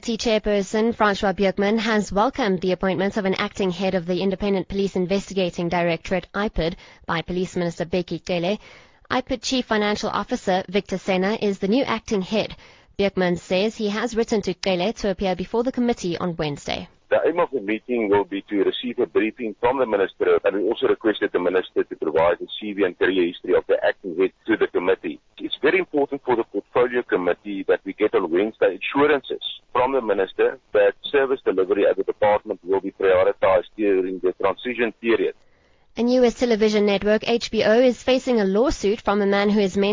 Committee Chairperson Francois Beukman has welcomed the appointment of an acting head of the Independent Police Investigating Directorate, IPID, by Police Minister Bheki Cele. IPID Chief Financial Officer Victor Sena is the new acting head. Beukman says he has written to Cele to appear before the committee on Wednesday. The aim of the meeting will be to receive a briefing from the Minister, and we also requested the Minister to provide the CV and career history of the acting head to the committee. It's very important for the Portfolio Committee that we get on Wednesday assurances from the Minister that service delivery at the department will be prioritized during the transition period. A US television network, HBO, is facing a lawsuit from a man who is